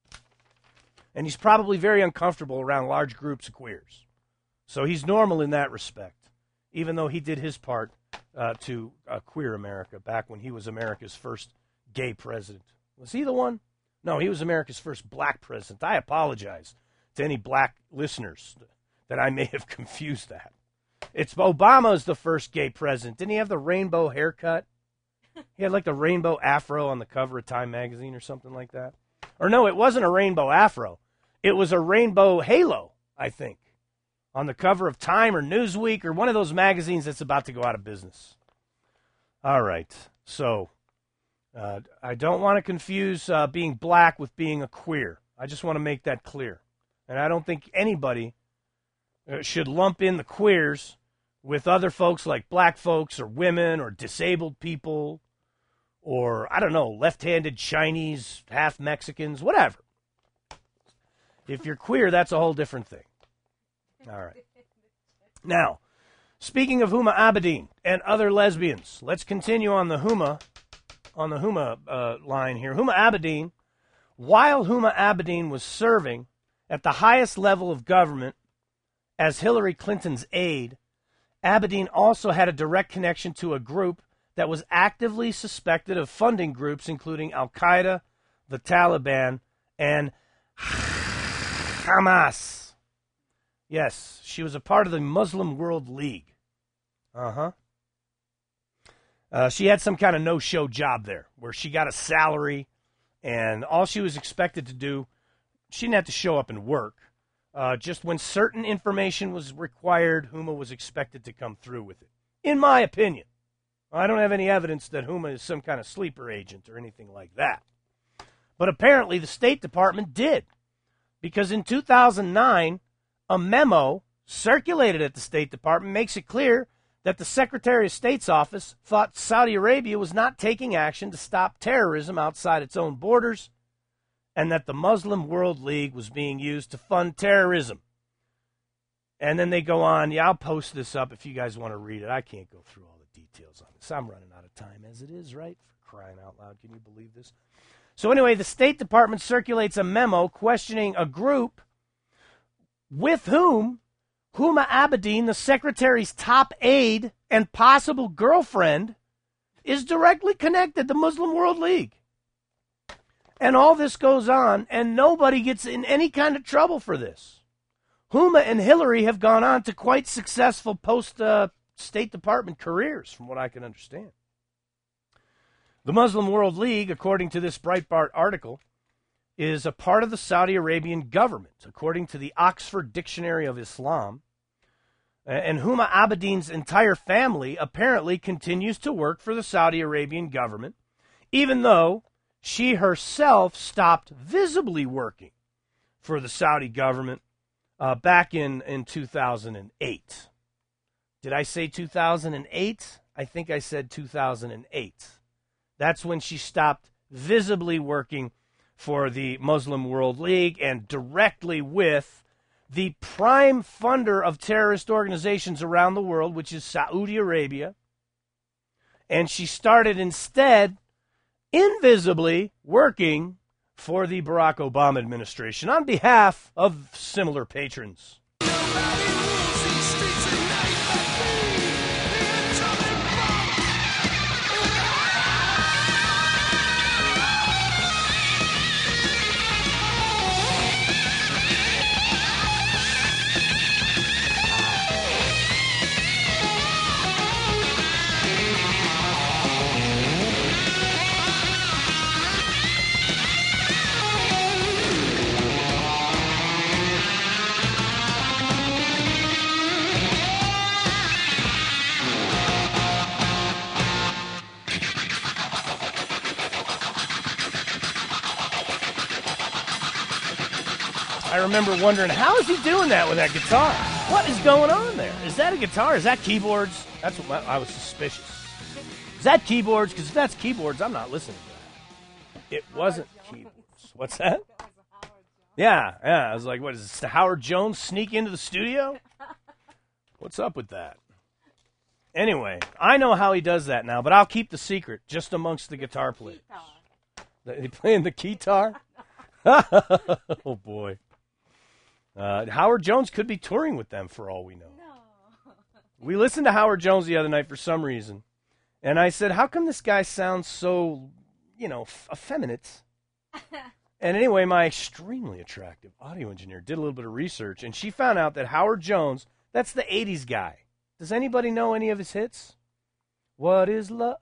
And he's probably very uncomfortable around large groups of queers. So he's normal in that respect, even though he did his part to queer America back when he was America's first gay president. Was he the one? No, he was America's first black president. I apologize to any black listeners that I may have confused that. It's Obama's the first gay president. Didn't he have the rainbow haircut? He had like the rainbow afro on the cover of Time magazine or something like that. Or no, it wasn't a rainbow afro. It was a rainbow halo, I think, on the cover of Time or Newsweek or one of those magazines that's about to go out of business. All right, so I don't want to confuse being black with being a queer. I just want to make that clear. And I don't think anybody should lump in the queers with other folks like black folks or women or disabled people or, I don't know, left-handed Chinese, half Mexicans, whatever. If you're queer, that's a whole different thing. All right. Now, speaking of Huma Abedin and other lesbians, let's continue on the Huma line here. Huma Abedin, while Huma Abedin was serving at the highest level of government as Hillary Clinton's aide, Abedin also had a direct connection to a group that was actively suspected of funding groups including Al-Qaeda, the Taliban, and Hamas. Yes, she was a part of the Muslim World League. She had some kind of no-show job there where she got a salary and all she was expected to do, she didn't have to show up and work. Just when certain information was required, Huma was expected to come through with it, in my opinion. I don't have any evidence that Huma is some kind of sleeper agent or anything like that. But apparently the State Department did. Because in 2009, a memo circulated at the State Department makes it clear that the Secretary of State's office thought Saudi Arabia was not taking action to stop terrorism outside its own borders, and that the Muslim World League was being used to fund terrorism. And then they go on, yeah, I'll post this up if you guys want to read it. I can't go through all the details on this. I'm running out of time as it is, right? For crying out loud, can you believe this? So anyway, the State Department circulates a memo questioning a group with whom Huma Abedin, the secretary's top aide and possible girlfriend, is directly connected to Muslim World League. And all this goes on, and nobody gets in any kind of trouble for this. Huma and Hillary have gone on to quite successful post-State Department careers, from what I can understand. The Muslim World League, according to this Breitbart article, is a part of the Saudi Arabian government, according to the Oxford Dictionary of Islam. And Huma Abedin's entire family apparently continues to work for the Saudi Arabian government, even though she herself stopped visibly working for the Saudi government back in 2008. Did I say 2008? I think I said 2008. That's when she stopped visibly working for the Muslim World League and directly with the prime funder of terrorist organizations around the world, which is Saudi Arabia. And she started instead invisibly working for the Barack Obama administration on behalf of similar patrons. I remember wondering, how is he doing that with that guitar? What is going on there? Is that a guitar? Is that keyboards? That's what I was suspicious. Is that keyboards? Because if that's keyboards, I'm not listening to that. It wasn't keyboards. What's that? Yeah. I was like, what is this? Howard Jones sneak into the studio? What's up with that? Anyway, I know how he does that now, but I'll keep the secret just amongst the guitar players. They playing the guitar? Oh, boy. Howard Jones could be touring with them for all we know. No. We listened to Howard Jones the other night for some reason, and I said, how come this guy sounds so, effeminate? And anyway, my extremely attractive audio engineer did a little bit of research, and she found out that Howard Jones, that's the 80s guy. Does anybody know any of his hits? What is love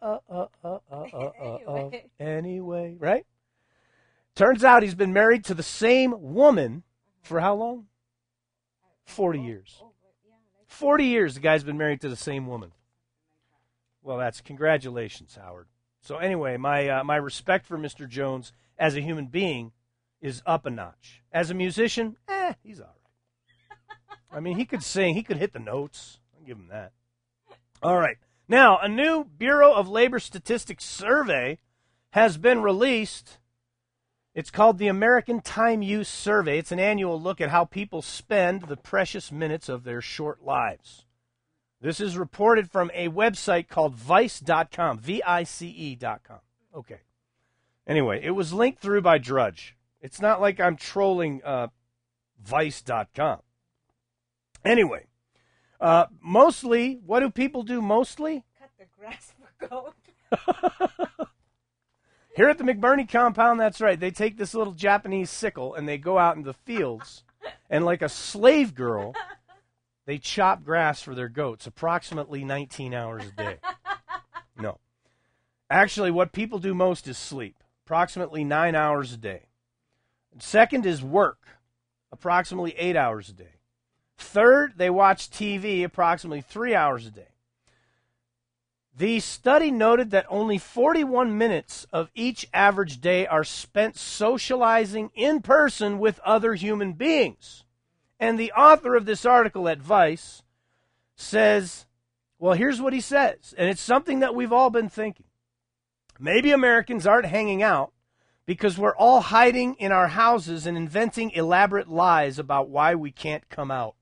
anyway, right? Turns out he's been married to the same woman for how long? 40 years. 40 years the guy's been married to the same woman. Well, that's congratulations, Howard. So anyway, my respect for Mr. Jones as a human being is up a notch. As a musician, he's all right. I mean, he could sing. He could hit the notes. I'll give him that. All right. Now, a new Bureau of Labor Statistics survey has been released. It's called the American Time Use Survey. It's an annual look at how people spend the precious minutes of their short lives. This is reported from a website called Vice.com, V-I-C-E.com. Okay. Anyway, it was linked through by Drudge. It's not like I'm trolling Vice.com. Anyway, mostly, what do people do mostly? Cut the grass for goat. Here at the McBurney compound, that's right. They take this little Japanese sickle and they go out in the fields, and like a slave girl, they chop grass for their goats, approximately 19 hours a day. No. Actually, what people do most is sleep, approximately 9 hours a day. Second is work, approximately 8 hours a day. Third, they watch TV, approximately 3 hours a day. The study noted that only 41 minutes of each average day are spent socializing in person with other human beings. And the author of this article at Vice says, well, here's what he says, and it's something that we've all been thinking. Maybe Americans aren't hanging out because we're all hiding in our houses and inventing elaborate lies about why we can't come out.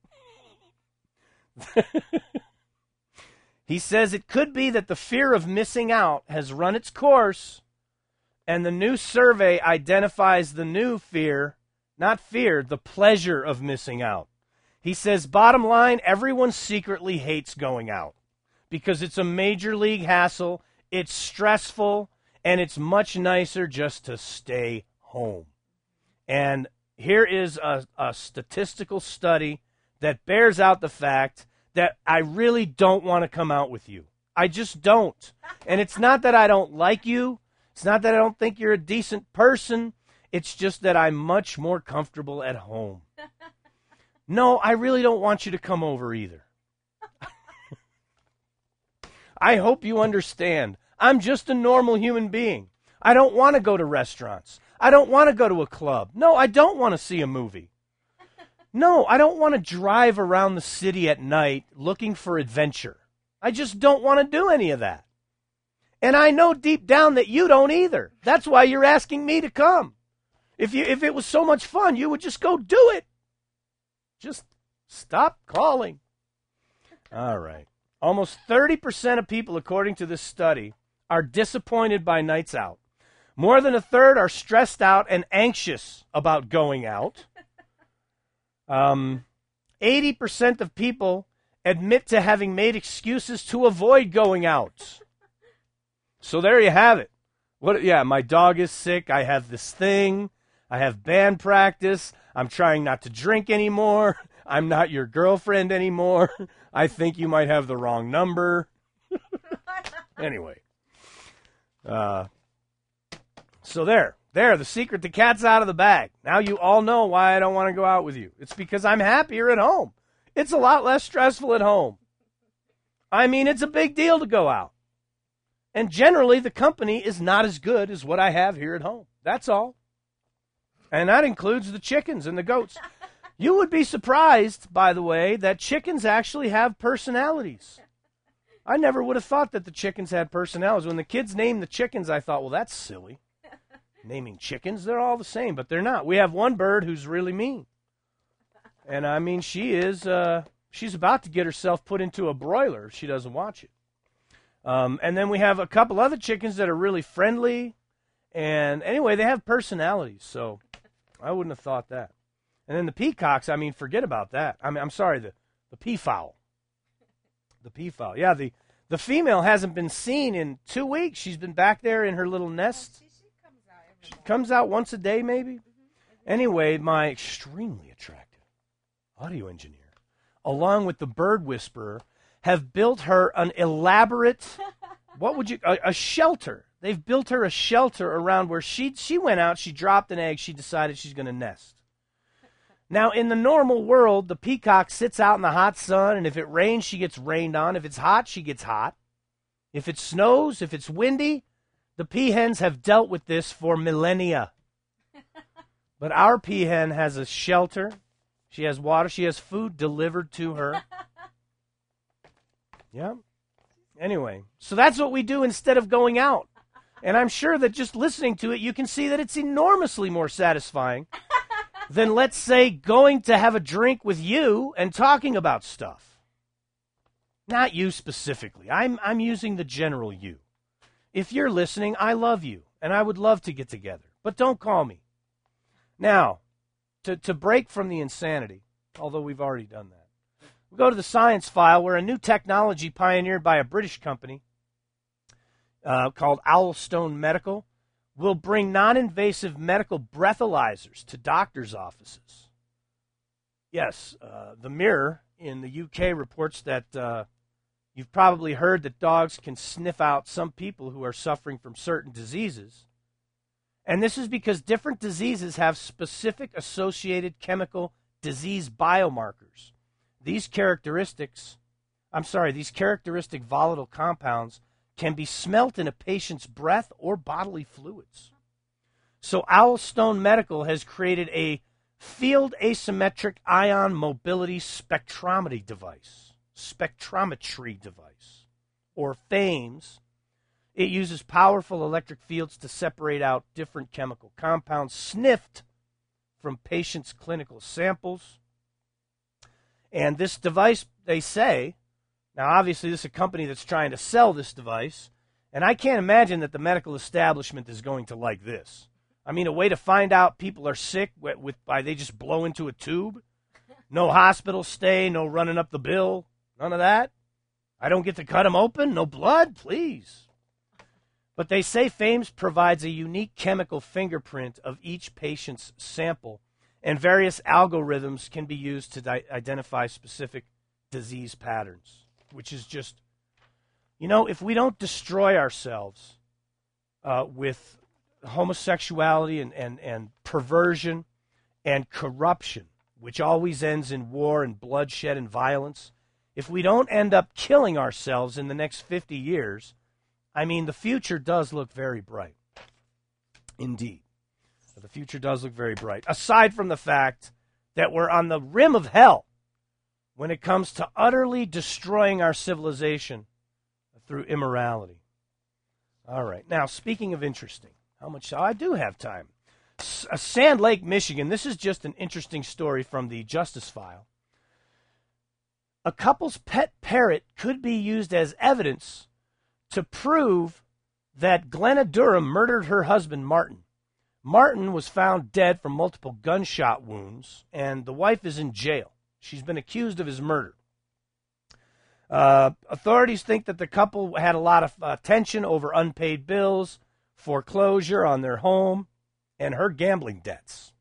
He says it could be that the fear of missing out has run its course, and the new survey identifies the new fear, not fear, the pleasure of missing out. He says, bottom line, everyone secretly hates going out because it's a major league hassle, it's stressful, and it's much nicer just to stay home. And here is a statistical study that bears out the fact that I really don't want to come out with you. I just don't. And it's not that I don't like you. It's not that I don't think you're a decent person. It's just that I'm much more comfortable at home. No, I really don't want you to come over either. I hope you understand. I'm just a normal human being. I don't want to go to restaurants. I don't want to go to a club. No, I don't want to see a movie. No, I don't want to drive around the city at night looking for adventure. I just don't want to do any of that. And I know deep down that you don't either. That's why you're asking me to come. If it was so much fun, you would just go do it. Just stop calling. All right. Almost 30% of people, according to this study, are disappointed by nights out. More than a third are stressed out and anxious about going out. 80% of people admit to having made excuses to avoid going out. So there you have it. My dog is sick. I have this thing. I have band practice. I'm trying not to drink anymore. I'm not your girlfriend anymore. I think you might have the wrong number. Anyway. So there, the secret, the cat's out of the bag. Now you all know why I don't want to go out with you. It's because I'm happier at home. It's a lot less stressful at home. I mean, it's a big deal to go out. And generally, the company is not as good as what I have here at home. That's all. And that includes the chickens and the goats. You would be surprised, by the way, that chickens actually have personalities. I never would have thought that the chickens had personalities. When the kids named the chickens, I thought, well, that's silly. Naming chickens, they're all the same, but they're not. We have one bird who's really mean. And I mean, she's about to get herself put into a broiler if she doesn't watch it. And then we have a couple other chickens that are really friendly. And anyway, they have personalities, so I wouldn't have thought that. And then the peacocks, I mean, forget about that. I'm sorry, the peafowl. The peafowl. Yeah, the female hasn't been seen in 2 weeks. She's been back there in her little nest. She comes out once a day, maybe. Anyway, my extremely attractive audio engineer, along with the bird whisperer, have built her an elaborate, a shelter. They've built her a shelter around where she went out, she dropped an egg, she decided she's going to nest. Now, in the normal world, the peacock sits out in the hot sun, and if it rains, she gets rained on. If it's hot, she gets hot. If it snows, if it's windy, the peahens have dealt with this for millennia. But our peahen has a shelter. She has water. She has food delivered to her. Yeah. Anyway, so that's what we do instead of going out. And I'm sure that just listening to it, you can see that it's enormously more satisfying than, let's say, going to have a drink with you and talking about stuff. Not you specifically. I'm using the general you. If you're listening, I love you, and I would love to get together. But don't call me. Now, to break from the insanity, although we've already done that, we go to the science file where a new technology pioneered by a British company called Owlstone Medical will bring non-invasive medical breathalyzers to doctors' offices. Yes, the Mirror in the UK reports that you've probably heard that dogs can sniff out some people who are suffering from certain diseases. And this is because different diseases have specific associated chemical disease biomarkers. These characteristic volatile compounds can be smelt in a patient's breath or bodily fluids. So Owlstone Medical has created a field asymmetric ion mobility spectrometry device, or FAMES. It uses powerful electric fields to separate out different chemical compounds sniffed from patients' clinical samples. And this device, they say, now obviously this is a company that's trying to sell this device, and I can't imagine that the medical establishment is going to like this. I mean, a way to find out people are sick by they just blow into a tube. No hospital stay, no running up the bill, none of that. I don't get to cut them open, no blood, please. But they say FAMES provides a unique chemical fingerprint of each patient's sample, and various algorithms can be used to identify specific disease patterns, which is just, if we don't destroy ourselves with homosexuality and perversion and corruption, which always ends in war and bloodshed and violence, if we don't end up killing ourselves in the next 50 years, I mean, the future does look very bright. Indeed. The future does look very bright. Aside from the fact that we're on the rim of hell when it comes to utterly destroying our civilization through immorality. All right. Now, speaking of interesting, I do have time. Sand Lake, Michigan. This is just an interesting story from the Justice File. A couple's pet parrot could be used as evidence to prove that Glenna Durham murdered her husband, Martin. Martin was found dead from multiple gunshot wounds, and the wife is in jail. She's been accused of his murder. Authorities think that the couple had a lot of tension over unpaid bills, foreclosure on their home, and her gambling debts.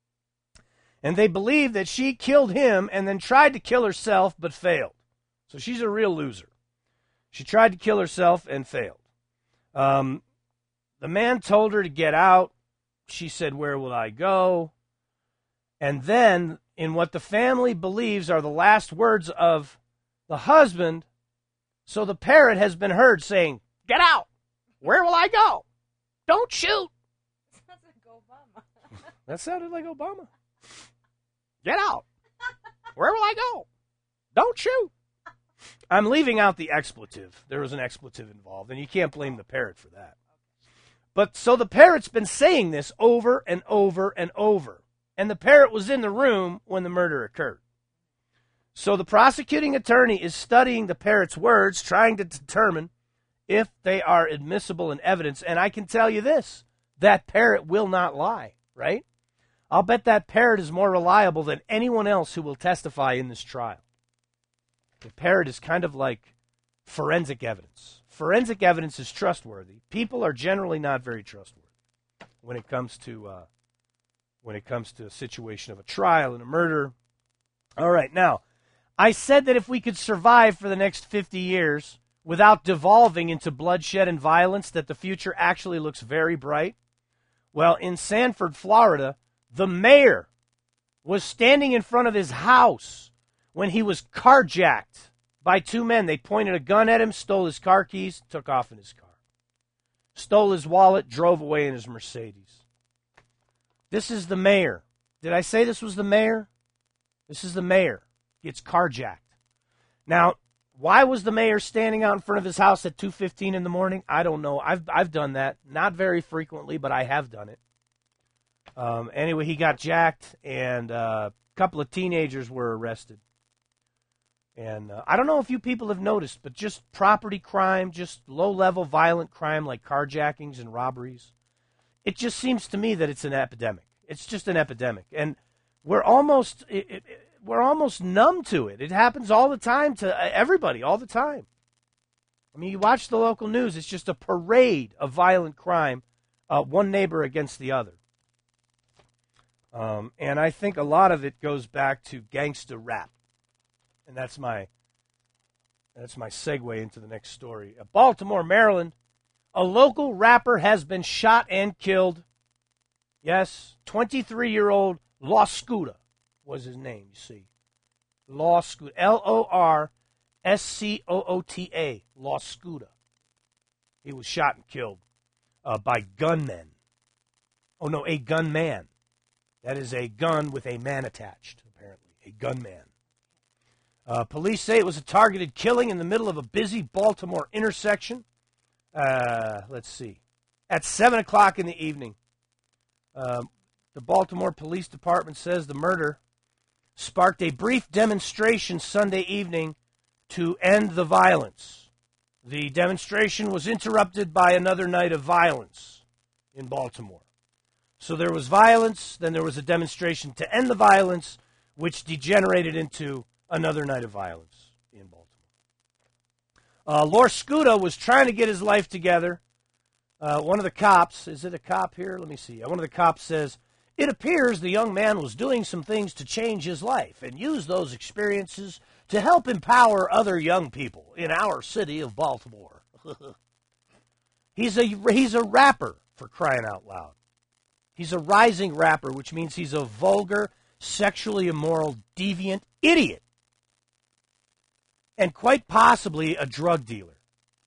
And they believe that she killed him and then tried to kill herself but failed. So she's a real loser. She tried to kill herself and failed. The man told her to get out. She said, "Where will I go?" And then, in what the family believes are the last words of the husband, so the parrot has been heard saying, "Get out! Where will I go? Don't shoot!" Sounds like Obama. That sounded like Obama. Get out! Where will I go? Don't shoot! I'm leaving out the expletive. There was an expletive involved, and you can't blame the parrot for that. But so the parrot's been saying this over and over and over. And the parrot was in the room when the murder occurred. So the prosecuting attorney is studying the parrot's words, trying to determine if they are admissible in evidence. And I can tell you this, that parrot will not lie, right? I'll bet that parrot is more reliable than anyone else who will testify in this trial. The parrot is kind of like forensic evidence. Forensic evidence is trustworthy. People are generally not very trustworthy when it comes to a situation of a trial and a murder. All right, now, I said that if we could survive for the next 50 years without devolving into bloodshed and violence, that the future actually looks very bright. Well, in Sanford, Florida, the mayor was standing in front of his house when he was carjacked by two men. They pointed a gun at him, stole his car keys, took off in his car. Stole his wallet, drove away in his Mercedes. This is the mayor. Did I say this was the mayor? This is the mayor. Gets carjacked. Now, why was the mayor standing out in front of his house at 2:15 in the morning? I don't know. I've done that. Not very frequently, but I have done it. Anyway, he got jacked, and a couple of teenagers were arrested. And I don't know if you people have noticed, but just property crime, just low-level violent crime like carjackings and robberies, it just seems to me that it's an epidemic. It's just an epidemic. And we're almost numb to it. It happens all the time to everybody, all the time. I mean, you watch the local news, it's just a parade of violent crime, one neighbor against the other. And I think a lot of it goes back to gangsta rap. And that's my segue into the next story. Baltimore, Maryland, a local rapper has been shot and killed. Yes, 23-year-old Loscuda was his name, you see. Loscuda, Lordscoota, Loscuda. He was shot and killed by gunmen. Oh, no, a gunman. That is a gun with a man attached, apparently. A gunman. Police say it was a targeted killing in the middle of a busy Baltimore intersection. Let's see. At 7 o'clock in the evening. The Baltimore Police Department says the murder sparked a brief demonstration Sunday evening to end the violence. The demonstration was interrupted by another night of violence in Baltimore. So there was violence, then there was a demonstration to end the violence, which degenerated into another night of violence in Baltimore. Lor Scuda was trying to get his life together. One of the cops, is it a cop here? Let me see. One of the cops says, it appears the young man was doing some things to change his life and use those experiences to help empower other young people in our city of Baltimore. He's a rapper, for crying out loud. He's a rising rapper, which means he's a vulgar, sexually immoral, deviant idiot. And quite possibly a drug dealer.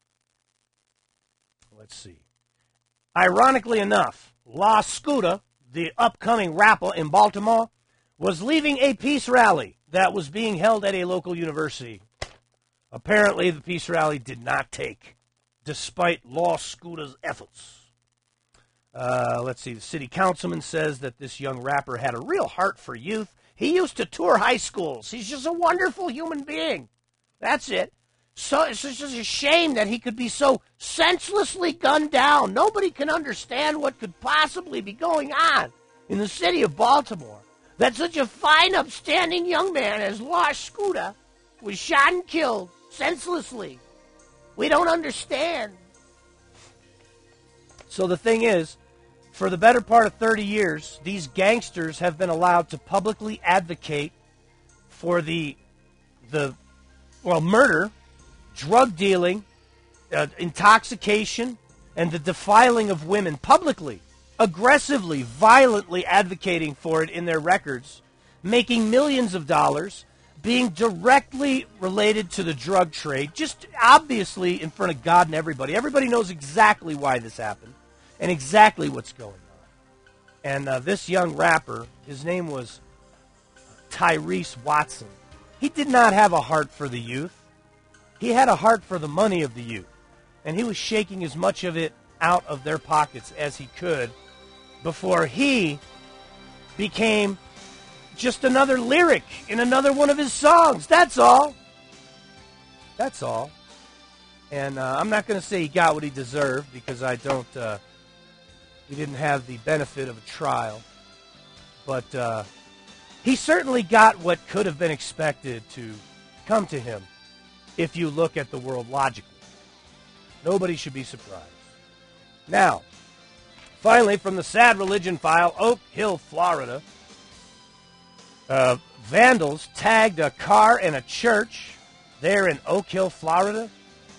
Let's see. Ironically enough, La Scuda, the upcoming rapper in Baltimore, was leaving a peace rally that was being held at a local university. Apparently, the peace rally did not take, despite La Scuda's efforts. Let's see. The city councilman says that this young rapper had a real heart for youth. He used to tour high schools. He's just a wonderful human being. That's it. So it's just a shame that he could be so senselessly gunned down. Nobody can understand what could possibly be going on in the city of Baltimore. That such a fine, upstanding young man as La Scuda was shot and killed senselessly. We don't understand. So the thing is, for the better part of 30 years, these gangsters have been allowed to publicly advocate for the murder, drug dealing, intoxication, and the defiling of women publicly, aggressively, violently advocating for it in their records, making millions of dollars, being directly related to the drug trade, just obviously in front of God and everybody. Everybody knows exactly why this happened and exactly what's going on. And this young rapper, his name was Tyrese Watson. He did not have a heart for the youth. He had a heart for the money of the youth. And he was shaking as much of it out of their pockets as he could before he became just another lyric in another one of his songs. That's all. That's all. And I'm not going to say he got what he deserved because I don't... he didn't have the benefit of a trial. But he certainly got what could have been expected to come to him if you look at the world logically. Nobody should be surprised. Now, finally, from the Sad Religion file, Oak Hill, Florida, vandals tagged a car and a church there in Oak Hill, Florida.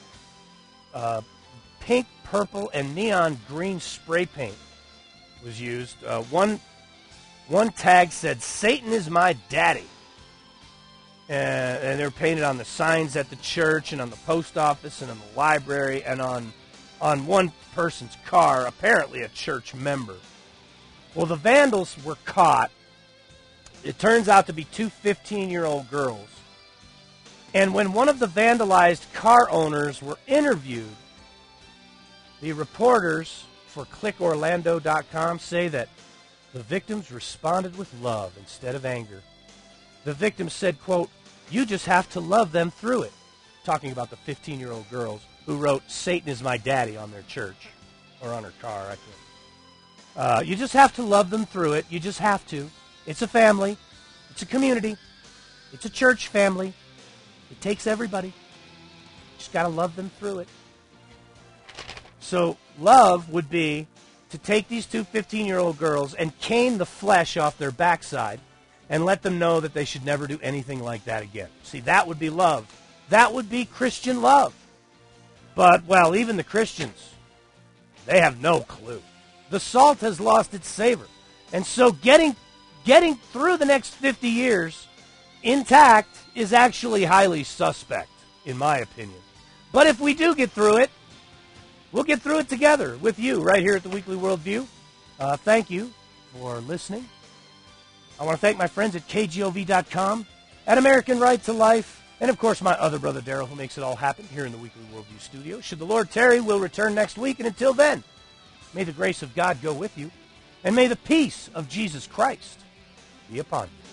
Pink, purple, and neon green spray paint was used. One tag said, "Satan is my daddy." And they were painted on the signs at the church and on the post office and on the library and on one person's car, apparently a church member. Well, the vandals were caught. It turns out to be two 15-year-old girls. And when one of the vandalized car owners were interviewed, the reporters for ClickOrlando.com say that the victims responded with love instead of anger. The victim said, quote, "You just have to love them through it." Talking about the 15-year-old girls who wrote "Satan is my daddy" on their church or on her car. I can't. You just have to love them through it. You just have to. It's a family. It's a community. It's a church family. It takes everybody. Just got to love them through it. So love would be to take these two 15-year-old girls and cane the flesh off their backside and let them know that they should never do anything like that again. See, that would be love. That would be Christian love. But, well, even the Christians, they have no clue. The salt has lost its savor. And so getting through the next 50 years intact is actually highly suspect, in my opinion. But if we do get through it, we'll get through it together with you right here at the Weekly Worldview. Thank you for listening. I want to thank my friends at KGOV.com, at American Right to Life, and of course my other brother Daryl, who makes it all happen here in the Weekly Worldview studio. Should the Lord tarry, we'll return next week, and until then, may the grace of God go with you, and may the peace of Jesus Christ be upon you.